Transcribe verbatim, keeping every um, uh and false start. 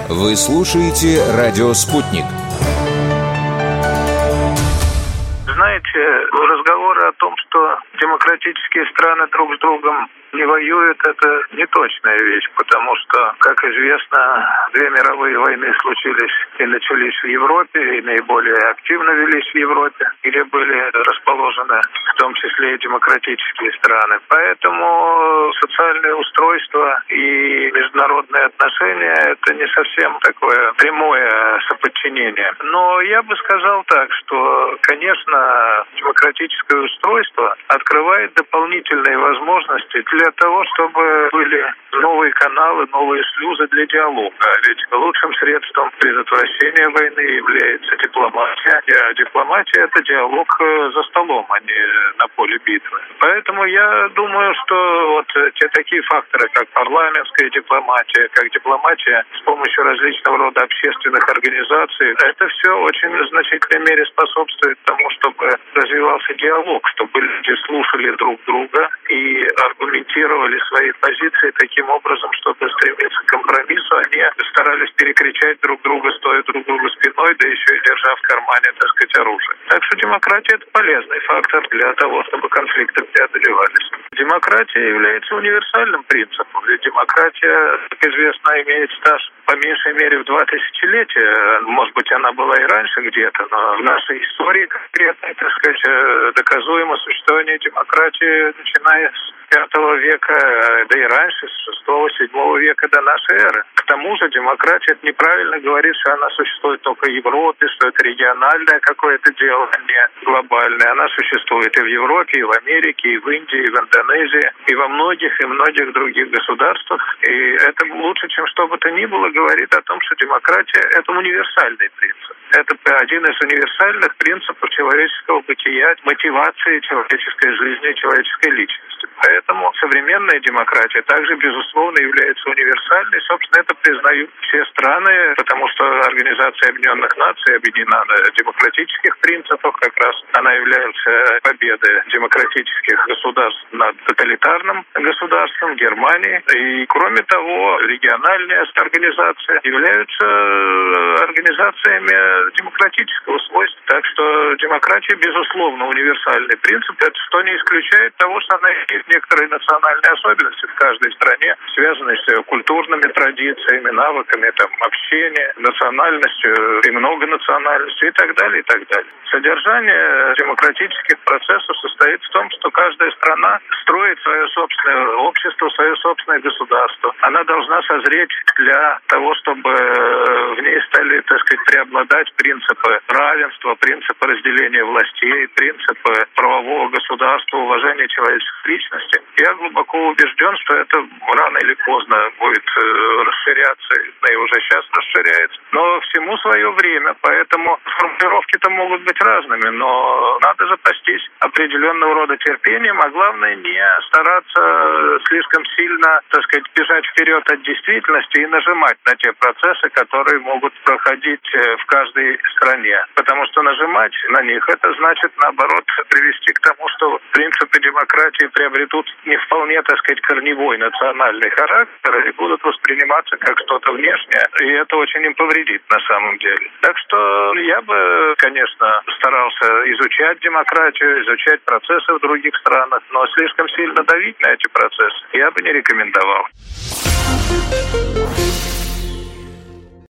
Вы слушаете «Радио Спутник». Знаете, разговоры о том, что демократические страны друг с другом не воюют, это не точная вещь, потому что, как известно, две мировые войны случились и начались в Европе, и наиболее активно велись в Европе, где были расположены в том числе и демократические страны. Поэтому социальное устройство и международные отношения – это не совсем такое прямое соподчинение. Но я бы сказал так, что, конечно, демократическое устройство открывает дополнительные возможности для того, чтобы были новые каналы, новые шлюзы для диалога. Ведь лучшим средством предотвращения войны является дипломатия. А дипломатия – это диалог за столом, а не на поле битвы. Поэтому я думаю, что вот те такие факторы, как парламентская дипломатия, как дипломатия с помощью различного рода общественных организаций, это все очень в значительной мере способствует тому, чтобы развивался диалог, чтобы люди слушали друг друга и аргументировали свои позиции таким образом, чтобы стремиться к компромиссу, они старались перекричать друг друга, стоя друг другу спиной, да еще и держа в кармане, так сказать, оружие. Так что демократия – это полезный фактор для того, чтобы конфликты преодолевались. Демократия является универсальным принципом, ведь демократия, как известно, имеет стаж по меньшей мере в два тысячелетия. Может быть, она была и раньше где-то, но в нашей истории конкретно, так сказать, доказуемо существование демократии, начиная с пятого века, да и раньше, с шестого-седьмого века до нашей эры. К тому же демократия, это неправильно говорит, что она существует только в Европе, что это региональное какое-то дело, а не глобальное. Она существует и в Европе, и в Америке, и в Индии, и в Индонезии, и во многих, и многих других государствах. И это лучше, чем что бы то ни было, говорит о том, что демократия – это универсальный принцип. Это один из универсальных принципов человеческого бытия, мотивации человеческой жизни, человеческой личности. Поэтому современная демократия также, безусловно, является универсальной. Собственно, это признают все страны, потому что Организация Объединенных Наций объединена на демократических принципах. Как раз она является победой демократических государств над тоталитарным государством Германии. И, кроме того, региональные организации являются организациями демократического свойства. Так что демократия, безусловно, универсальный принцип. Это что не исключает того, что она имеет некоторые национальные особенности в каждой стране, связанные с культурными традициями, навыками там, общения, национальностью и многонациональностью и так далее, и так далее. Содержание демократических процессов состоит в том, что каждая страна строит свое собственное общество, свое собственное государство. Она должна созреть для того, чтобы в ней стали, так сказать, преобладать принципы равенства, принципы разделения властей, принципы правового государства, уважения человеческих личностей. Я глубоко убежден, что это рано или поздно будет расширяться, и уже сейчас расширяется. Но всему свое время, поэтому формулировки-то могут быть разными, но надо запастись определенного рода терпением, а главное не стараться слишком сильно, так сказать, бежать вперед от действительности и нажимать на те процессы, которые могут проходить в каждой стране. Потому что нажимать на них, это значит, наоборот, привести к тому, что принципы демократии приобретут не вполне, так сказать, корневой национальный характер и будут восприниматься как что-то внешнее, и это очень им повредит на самом деле. Так что я бы, конечно, старался изучать демократию, изучать процессы в других странах, но слишком сильно давить на эти процессы я бы не рекомендовал.